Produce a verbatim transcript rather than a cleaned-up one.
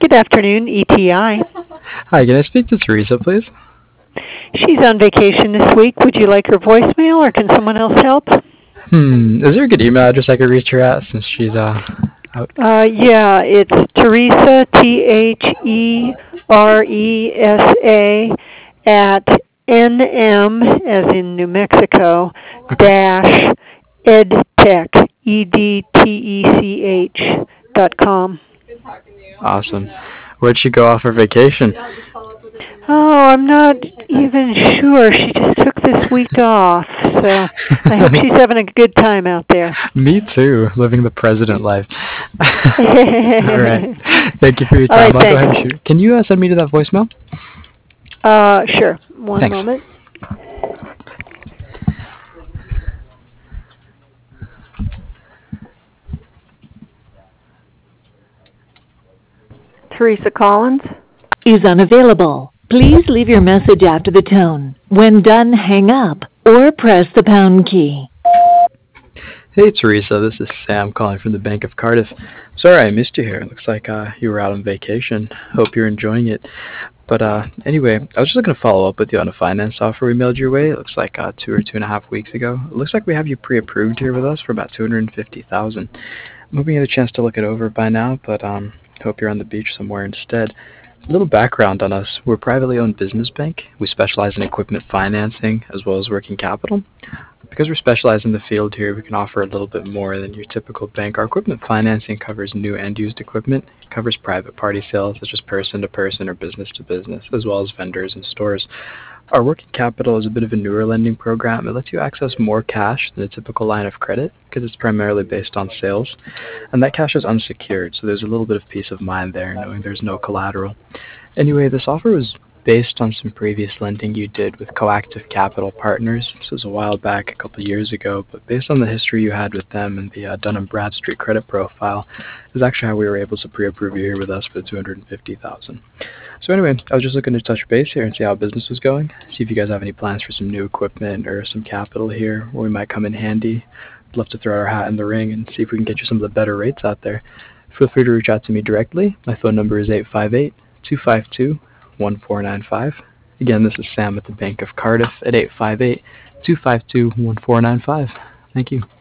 Good afternoon, E T I. Hi, can I speak to Teresa, please? She's on vacation this week. Would you like her voicemail, or can someone else help? Hmm, is there a good email address I could reach her at since she's uh out? Uh, yeah, it's Teresa, T H E R E S A, at N M, as in New Mexico, Okay. dash edtech, E D T E C H, dot com. Awesome. Where'd she go off her vacation? Oh, I'm not even sure. She just took this week off, so I hope she's having a good time out there. Me too, living the president life. All right. Thank you for your All time. right, I'll go ahead and thanks. shoot. Can you uh, send me to that voicemail? Uh, sure. One Thanks. moment. Teresa Collins is unavailable. Please leave your message after the tone. When done, hang up or press the pound key. Hey Teresa, this is Sam calling from the Bank of Cardiff. Sorry I missed you here. Looks like uh, you were out on vacation. Hope you're enjoying it. But uh, anyway, I was just looking to follow up with you on a finance offer we mailed your way. It looks like uh, two or two and a half weeks ago. It looks like we have you pre-approved here with us for about two hundred fifty thousand dollars. I'm hoping you had a chance to look it over by now, but um, hope you're on the beach somewhere instead. A little background on us. We're a privately owned business bank. We specialize in equipment financing as well as working capital. Because we're specialized in the field here, we can offer a little bit more than your typical bank. Our equipment financing covers new and used equipment. It covers private party sales, such as person to person or business to business, as well as vendors and stores. Our working capital is a bit of a newer lending program. It lets you access more cash than a typical line of credit because it's primarily based on sales. And that cash is unsecured, so there's a little bit of peace of mind there, knowing there's no collateral. Anyway, this offer was based on some previous lending you did with Coactive Capital Partners. This was a while back, a couple of years ago, but based on the history you had with them and the uh, Dun and Bradstreet credit profile, is actually how we were able to pre-approve you here with us for two hundred fifty thousand dollars. So anyway, I was just looking to touch base here and see how business was going, see if you guys have any plans for some new equipment or some capital here where we might come in handy. I'd love to throw our hat in the ring and see if we can get you some of the better rates out there. Feel free to reach out to me directly. My phone number is eight five eight, two five two, one four nine five. Again, this is Sam at the Bank of Cardiff at eight five eight, two five two, one four nine five. Thank you.